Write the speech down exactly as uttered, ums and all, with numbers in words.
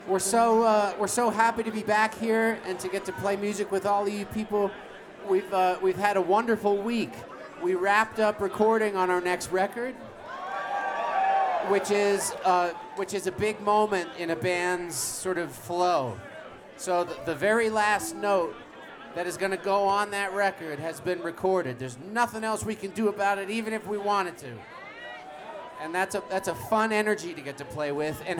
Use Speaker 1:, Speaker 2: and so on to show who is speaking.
Speaker 1: We're so uh, we're so happy to be back here and to get to play music with all of you people. We've uh, we've had a wonderful week. We wrapped up recording on our next record, which is uh, which is a big moment in a band's sort of flow. So the, the very last note that is going to go on that record has been recorded. There's nothing else we can do about it, even if we wanted to. And that's a that's a fun energy to get to play with. And